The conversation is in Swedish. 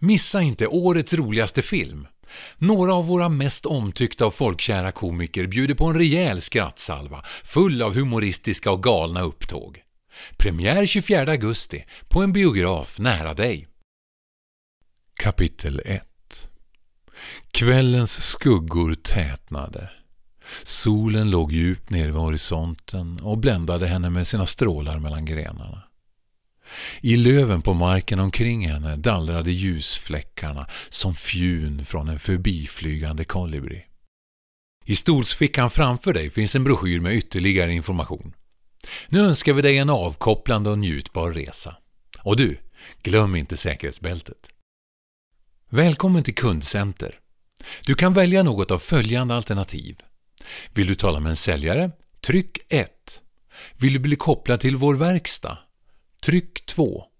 Missa inte årets roligaste film. Några av våra mest omtyckta och folkkära komiker bjuder på en rejäl skrattsalva full av humoristiska och galna upptåg. Premiär 24 augusti på en biograf nära dig. Kapitel 1. Kvällens skuggor tätnade. Solen låg djupt ner vid horisonten och bländade henne med sina strålar mellan grenarna. I löven på marken omkring henne dallrade ljusfläckarna som fjun från en förbiflygande kolibri. I stolsfickan framför dig finns en broschyr med ytterligare information. Nu önskar vi dig en avkopplande och njutbar resa. Och du, glöm inte säkerhetsbältet. Välkommen till Kundcenter. Du kan välja något av följande alternativ. Vill du tala med en säljare? Tryck 1. Vill du bli kopplad till vår verkstad? Tryck 2.